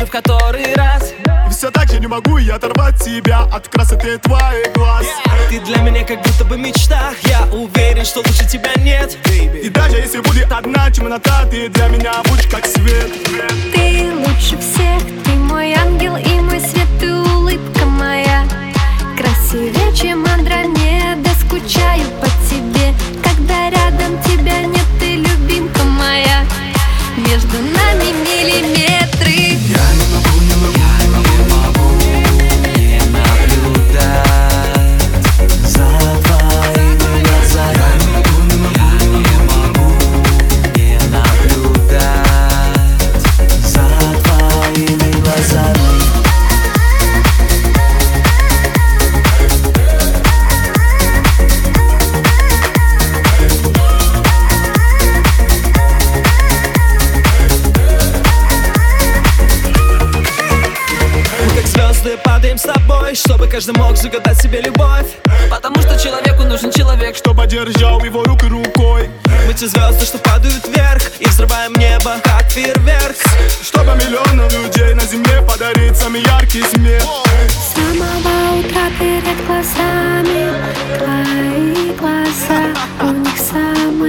уже в который раз. И все так же не могу я оторвать тебя от красоты твоих глаз. Ты для меня как будто бы мечта. Я уверен, что лучше тебя нет, И даже если будет одна темнота, ты для меня будешь как свет. Ты лучше всех, ты мой ангел и мой свет, ты улыбка моя. Красивее, чем Андромеда, скучаю по тебе. Когда рядом тебя нет, ты любимка моя. Между нами миллиметры. Я не могу не наблюдать за твоими глазами. Я не могу не наблюдать за твоими глазами. Падаем с тобой, чтобы каждый мог загадать себе любовь. Потому что человеку нужен человек, чтобы держал его руку рукой. мы те звезды, что падают вверх и взрываем небо, как фейерверк. Чтобы миллионам людей на земле подарить самый яркий смех. С самого утра перед глазами твои глаза, у них самый